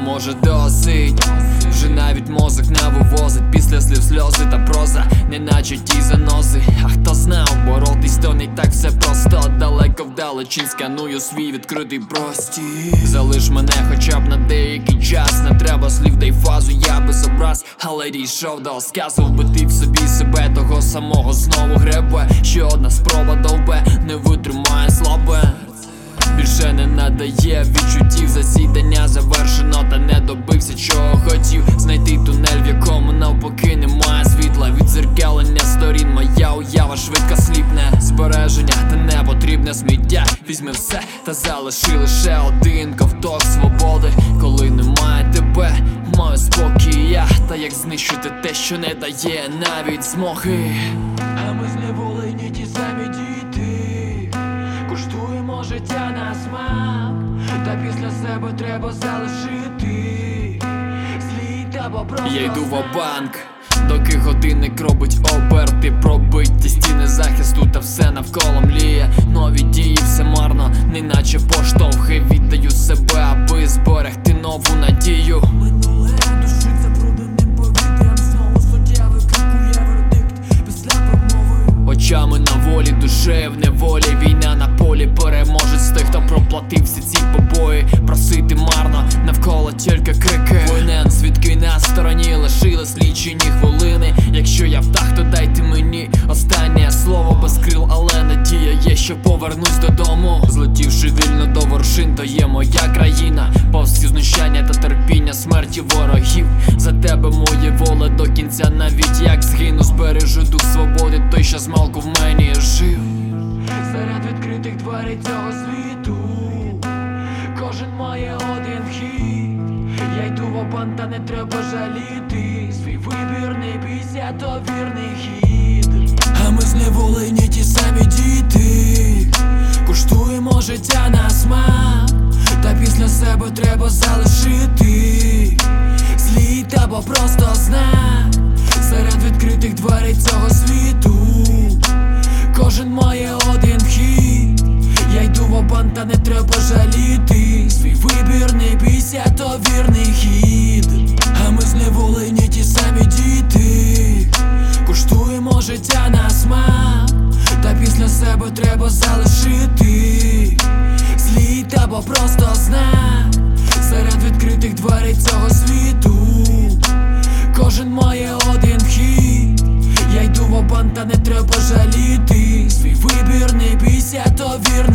може досить. Вже навіть мозок не вивозить. Після слів сльози та проза, неначе ті занози. А хто знав, боротись то не так все просто. Далеко вдалечінь сканую свій відкритий простір. Залиш мене хоча б на деякий час. Не треба слів, дай фазу, я без образ. Але дійшов до сказу, вбити в собі себе, того самого знову гребе. Ще одна спроба довбе, не витримає слабе. Більше не надає відчуттів, засідання завершено, та не добився чого хотів. Знайти тунель, в якому навпаки немає світла. Відзеркалення сторін, моя уява швидко сліпне. Збереження та непотрібне сміття. Візьми все та залиши лише один ковток свободи. Коли немає тебе, маю спокій я. Та як знищити те, що не дає навіть змоги. А ми зневолені ті самі діти, куштуємо життя на смак, та після себе треба залишити слід або просто. Я йду ва-банк, доки годинник робить оберти. Пробиті стіни захисту та все навколо мліє. Нові дії, все марно, неначе поштовхи. Віддаю себе, аби зберегти нову надію. Минуле душить забрудненим повітрям. Знову суддя викрикує вердикт після промови. Очами на волі, душею в неволі. Війна на полі, переможець тих, хто проплатив всі ці побої. Просити марно, навколо тільки крики. Винен, свідки на стороні, лишились лічені хвилини. Якщо я птах, то дайте мені останнє слово. Без крил, але надія є, що повернусь додому. Злетівши вільно до вершин, то є моя країна. Повз всі знущання та терпіння смерті ворогів. За тебе моє воля до кінця, навіть як згину. Збережу дух свободи, той, що змалку в мені жив. Серед відкритих дверей цього світу кожен має один вхід. Я йду в обман, та не треба жаліти. Свій вибір, не бійся, то вірний хід. А ми зневолені ті самі діти, куштуємо життя на смак, та після себе треба залишити слід або просто знак. Серед відкритих дверей цього світу кожен має один вхід. Я йду в обман, та не треба жаліти. Свій вибір, не бійся, то вірний хід. А ми зневолені ті самі діти, куштуємо життя на смак, та після себе треба залишити слід або просто знак. Серед відкритих дверей цього світу кожен має один вхід. Я йду в обман, та не треба жаліти. Свій вибір, не бійся, то вірний.